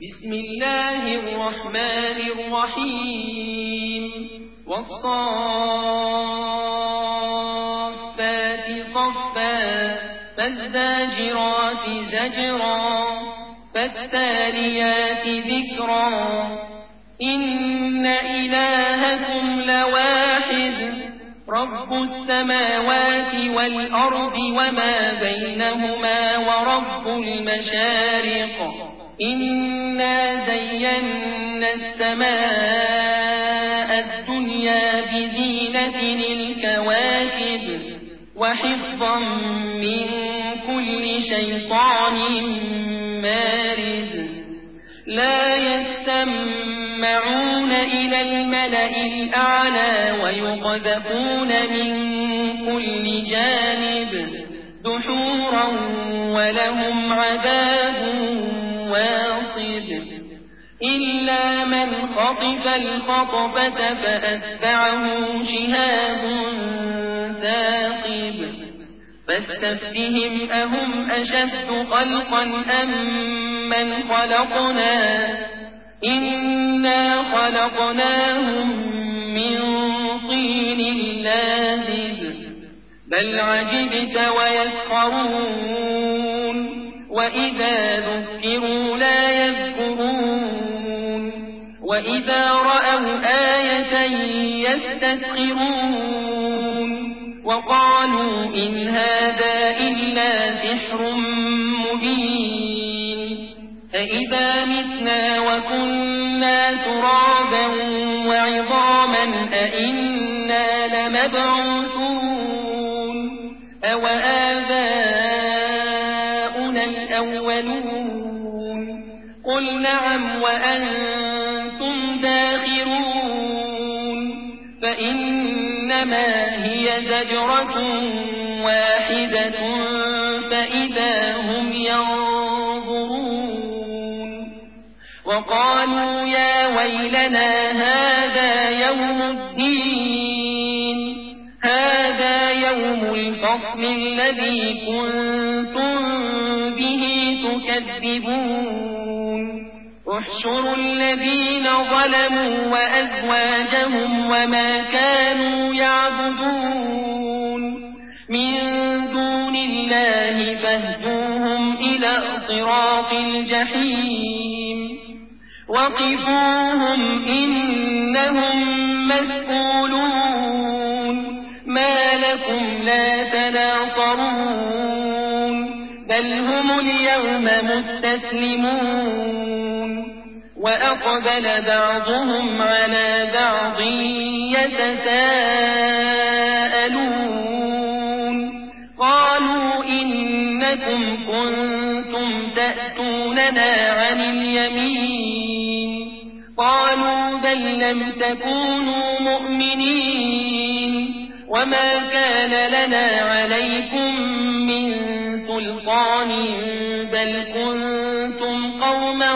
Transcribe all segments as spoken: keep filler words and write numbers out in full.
بسم الله الرحمن الرحيم والصافات صفا فالزاجرات زجرا فالتاليات ذكرا إن إلهكم لواحد رب السماوات والأرض وما بينهما ورب المشارق إنا زينا السماء الدنيا بزينة الكواكب وحفظا من كل شيطان مارد لا يستمعون إلى الملأ الأعلى ويقذفون من كل جانب دحورا ولهم عذاب واصب إلا من خطف الخطفة فأتبعه شهاب ثاقب فاستفتهم أهم أشد خلقا أم من خلقنا إنا خلقناهم من طين لازب بل عجبت ويسخرون وإذا ذكروا لا يذكرون وإذا رأوا آية يستسخرون وقالوا إن هذا إلا سحر مبين أإذا متنا وكنا ترابا وعظاما أإنا لمبعوثون أو آباؤنا الأولون قل نعم وأنتم داخرون فإنما هي زجرة واحدة فإذا هم ينظرون وقالوا يا ويلنا هذا يوم الدين هذا يوم الفصل الذي كنتم به تكذبون احشروا الذين ظلموا وأزواجهم وما كانوا يعبدون من دون الله فاهدوهم إلى صراط الجحيم وقفوهم إنهم مسؤولون ما لكم لا تناصرون بل هم اليوم مستسلمون وأقبل بعضهم على بعض يتساءلون قالوا إنكم كنتم تأتوننا عن اليمين قالوا بل لم تكونوا مؤمنين وما كان لنا عليكم من سلطان بل كنتم قوما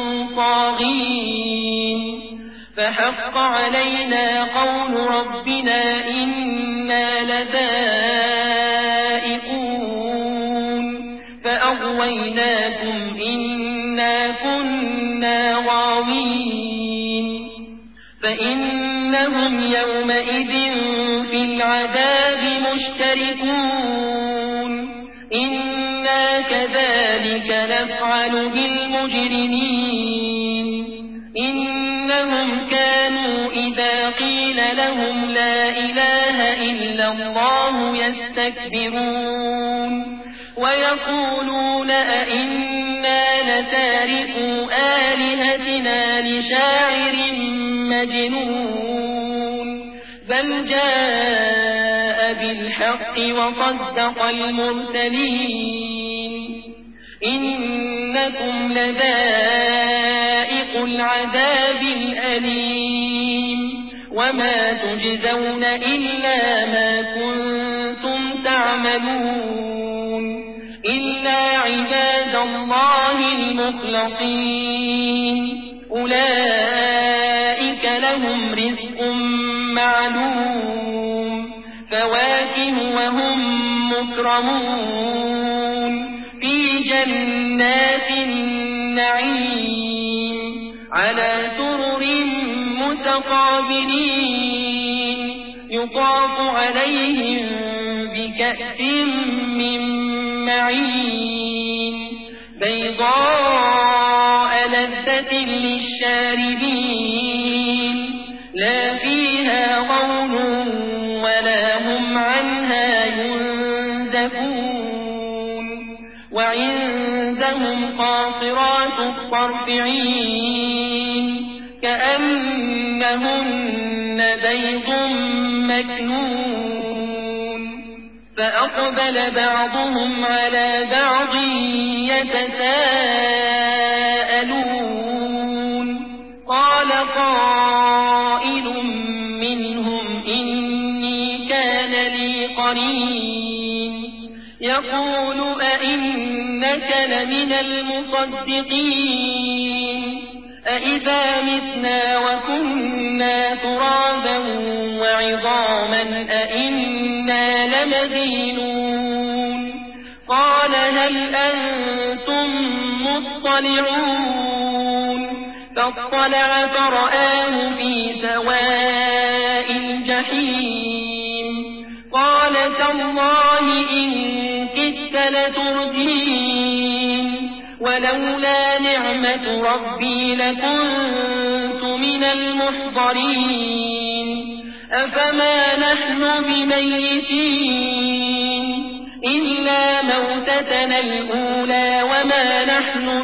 طاغين فحق علينا قول ربنا إنا لذائقون فأغويناكم إنا كنا غاوين فإنهم يومئذ في العذاب مشتركون إنا كذلك نفعل بالمجرمين إنهم كانوا إذا قيل لهم لا إله إلا الله يستكبرون ويقولون أئنا لتاركو آلهتنا لشاعر مجنون بل جاء بالحق وصدق المرسلين إنكم لذائق العذاب الأليم وما تجزون إلا ما كنتم تعملون إلا عباد الله المخلصين أولئك لهم رزق معلوم فواكه وهم مكرمون في جنات النعيم على سرر متقابلين يطاف عليهم بكأس من معين بيضاء لذة للشاربين لا فيها غول ولا هم عنها ينزفون وعندهم قاصرات الطرف عين كأنهن بيض مكنون فأقبل بعضهم على بعض يتساءلون قال قائل منهم إني كان لي قرين يقول أئنك لمن المصدقين أئذا متنا وكنا ترابا وعظاما أئنا لمدينون قال هل أنتم مطلعون فاطلع فرآه في سواء الجحيم قال تالله إن كدت لتردين ولولا نعمة ربي لكنت من المحضرين أفما نحن بميتين إلا موتتنا الأولى وما نحن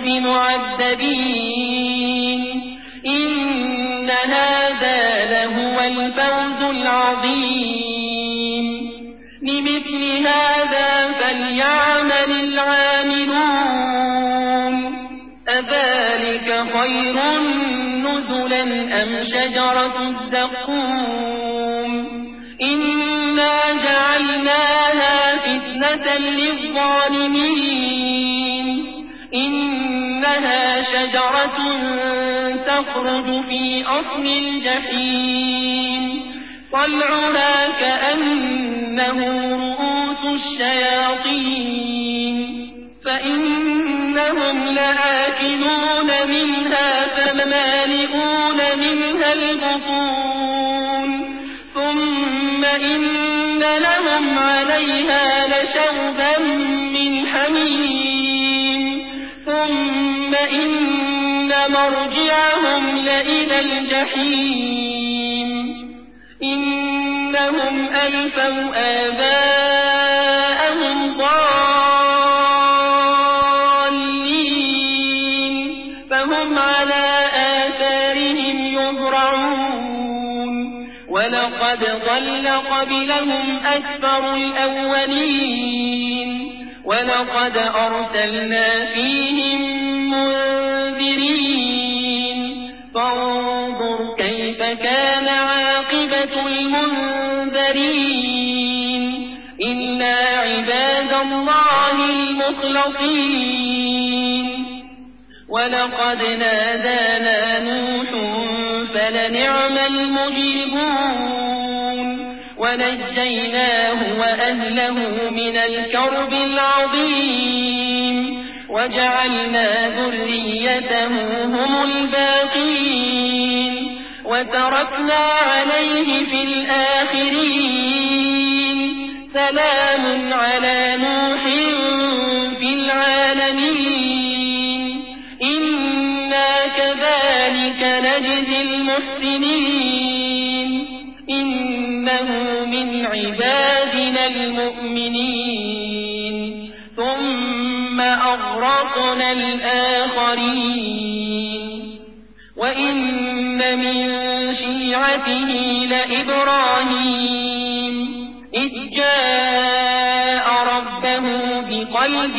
بمعذبين إن هذا لهو الفوز العظيم لمثل هذا فليعمل العاملون أذلك خير نزلا أم شجرة الزقوم إنا جعلناها فتنة للظالمين إنها شجرة تخرج في أصل الجحيم طلعها كأنه رؤوس الشياطين فإنهم لآكلون منها فمالئون منها البطون ثم إن لهم عليها لشوبا من حميم ثم إن مرجعهم لإلى الجحيم إنهم ألفوا آباءهم ضالين فهم على آثارهم يهرعون ولقد ضل قبلهم أكثر الأولين ولقد أرسلنا فيهم منذرين فانظر كيف كان عاقبة المنذرين إلا عباد الله المخلصين ولقد نادانا نوح فلنعم المجيبون ونجيناه وأهله من الكرب العظيم وجعلنا ذريته هم الباقين وتركنا عليه في الآخرين سلام على نوح في العالمين إنا كذلك نجزي المحسنين إنه من عبادنا المؤمنين ثم أغرقنا الآخرين وإن من شيعته لإبراهيم إذ جاء ربه بقلب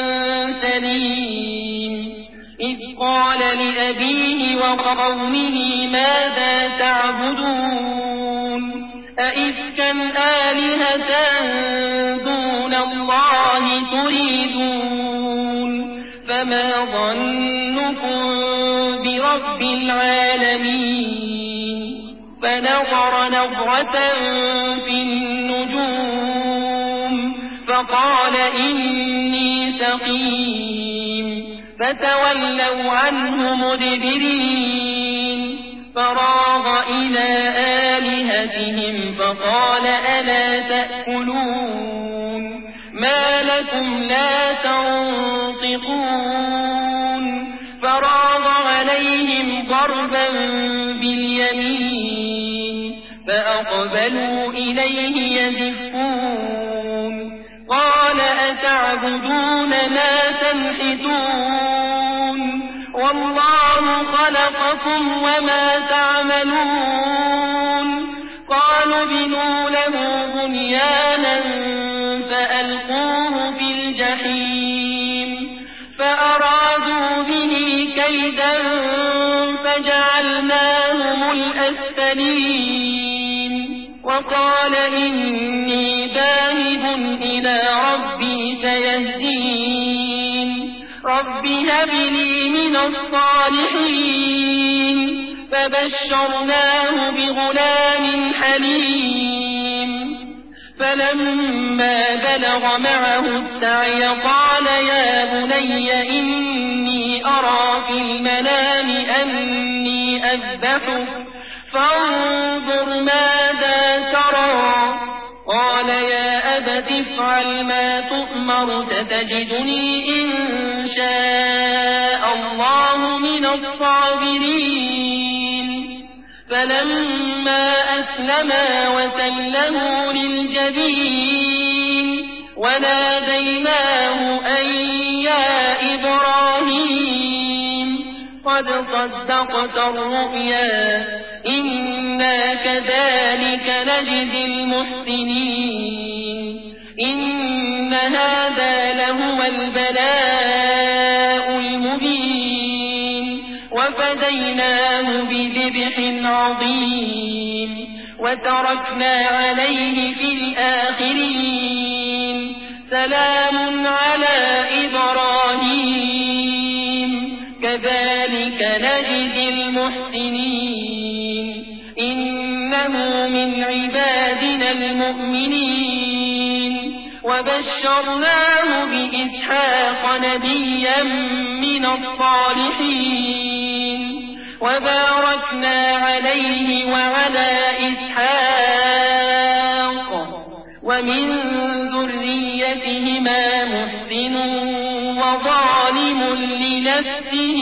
سليم إذ قال لأبيه وقومه ماذا تعبدون أئفكا آلهة دون الله تريدون فما ظنكم برب العالمين فنظر نظرة في النجوم فقال إني سقيم فتولوا عنه مدبرين فراغ إلى آلهتهم فقال ألا تأكلون ما لكم لا تنطقون فراغ عليهم ضربا باليمين فأقبلوا إليه يزفون قال أتعبدون ما تنحتون والله خلقكم وما تعملون قالوا ابنوا له بنيانا فألقوه في الجحيم فأرادوا به كيدا فجعلناهم الأسفلين وقال إني ذاهب إلى ربي سيهدين رب هب لي من الصالحين فبشرناه بغلام حليم فلما بلغ معه السعي قال يا بني إني أرى في المنام أني أذبحك فانظر ماذا ترى قال يا أبت افعل ما تؤمر ستجدني إن شاء الله من الصابرين فلما أسلما وسلموا للجبين وناديناه أن يا إبراهيم قد صدقت الرؤيا إنا كذلك نجزي المحسنين إن هذا لهو البلاء المبين وفديناه بذبح عظيم وتركنا عليه في الآخرين سلام على إبراهيم كذلك نجزي المحسنين إنه من عبادنا المؤمنين وبشرناه بإسحاق نبيا من الصالحين وباركنا عليه وعلى إسحاق ومن ذريتهما محسن وظالم لنفسه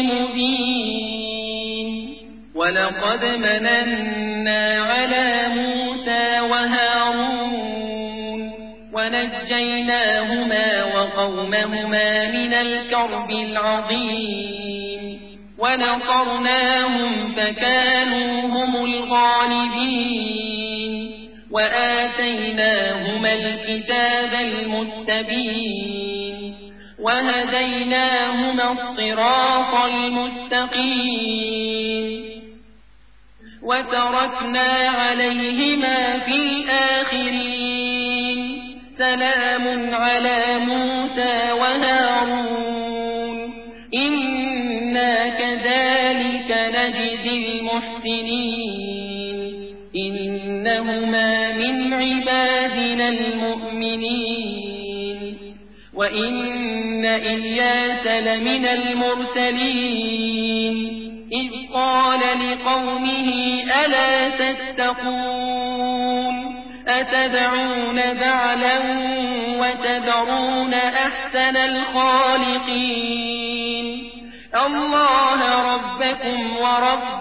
مبين ولقد مننا على موسى وهارون ونجيناهما وقومهما من الكرب العظيم ونصرناهم فكانوا هم الغالبين وآتيناهما الكتاب المستبين وهديناهما الصراط المستقيم وتركنا عليهما في الآخرين سلام على موسى وهارون إنا كذلك نجزي المحسنين إنهما من عبادنا المؤمنين وإن إلياس لمن المرسلين إذ قال لقومه ألا تتقون أتدعون بعلا وتذرون أحسن الخالقين الله ربكم ورب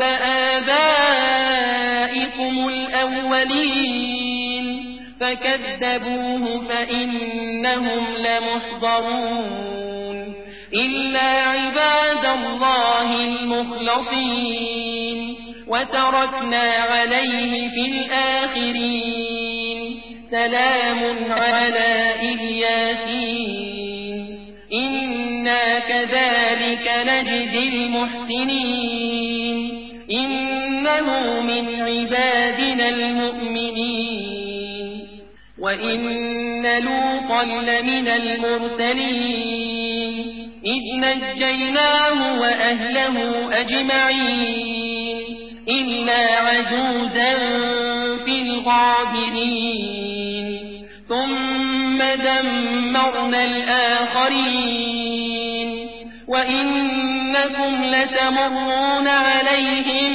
آبائكم الأولين فكذبوه فإنهم لمحضرون إلا عباد الله المخلصين وتركنا عليه في الآخرين سلام على إلياسين إنا كذلك نجزي المحسنين إنه من عبادنا المؤمنين وإن لوطا لمن المرسلين إذ نجيناه وأهله أجمعين إلا عجوزا في الغابرين ثم دمرنا الآخرين وإنكم لتمرون عليهم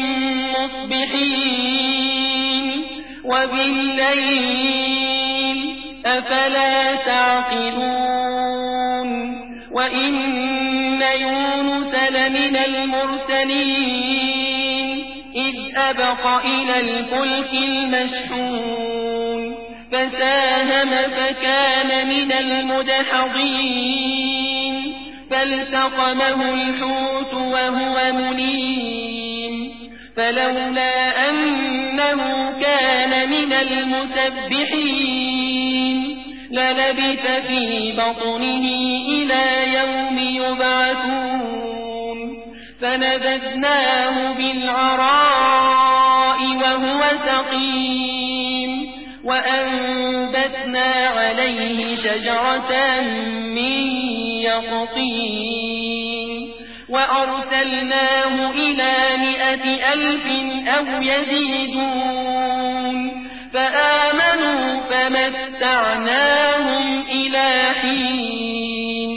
مصبحين وبالليل أفلا تعقلون وإن يونس لمن المرسلين إذ أبق إلى الفلك المشحون فساهم فكان من المدحضين فالتقمه الحوت وهو مليم فلولا أنه كان من المسبحين للبث في بطنه إلى يوم يبعثون فنبذناه بالعراء وهو سقيم وأنبتنا عليه شجرة من يقطين وأرسلناه إلى مائة ألف أو يزيدون فآمنوا فمتعناهم إلى حين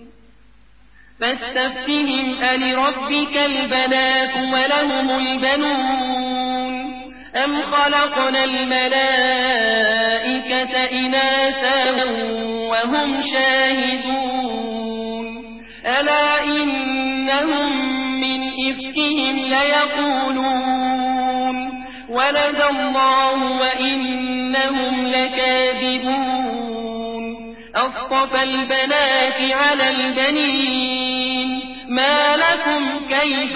فاستفتهم ألربك البنات ولهم البنون أم خلقنا الملائكة إناثا وهم شاهدون ألا إنهم من إفكهم ليقولون ولد الله وإنهم لكاذبون أصطفى البنات على البنين ما لكم كيف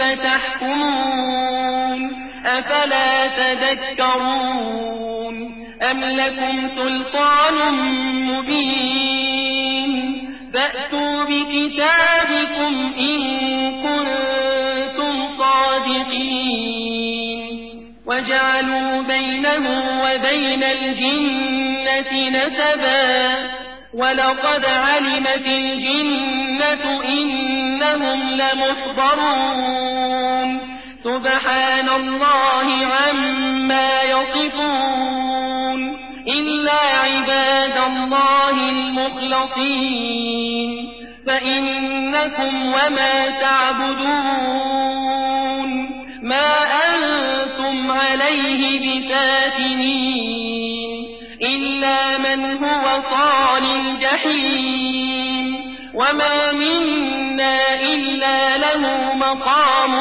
تحكمون أفلا تذكرون أم لكم سلطان مبين فأتوا بكتابكم إن كنتم صادقين وجعلوا بينه وبين الجنة نسبا ولقد علمت الجنة إنهم لمحضرون سبحان الله عما يصفون إلا عباد الله المخلصين فإنكم وما تعبدون ما أنتم عليه بفاتنين إلا من هو صال الجحيم وما منا إلا له مقام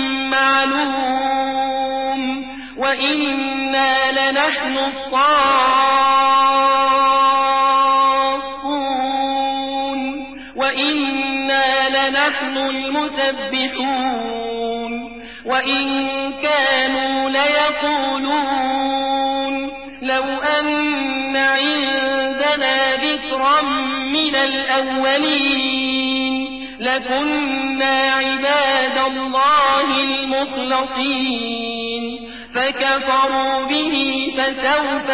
معلوم وإنا لنحن الصافون وإنا لنحن المسبحون وإن كانوا ليقولون لو أن عندنا ذكرا من الأولين لكنا عباد الله المخلصين فكفروا به فسوف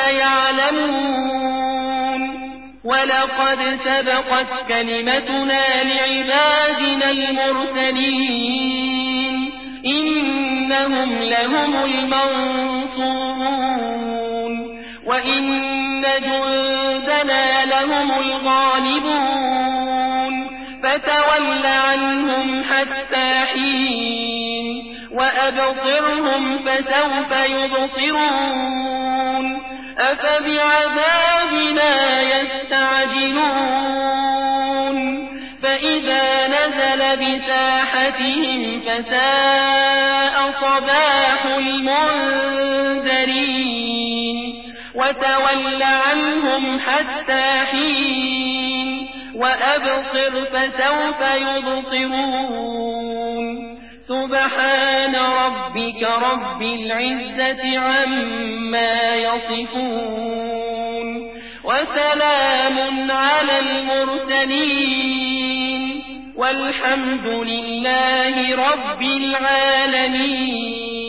يعلمون ولقد سبقت كلمتنا لعبادنا المرسلين إنهم لهم المنصورون وإن جندنا لهم الغالبون فتول عنهم حتى حين وأبصرهم فسوف يبصرون أفبعذابنا يستعجلون فإذا نزل بساحتهم فساء صباح المنذرين وتول عنهم حتى حين وأبصر فسوف يبصرون سبحان ربك رب العزة عما يصفون وسلام على المرسلين والحمد لله رب العالمين.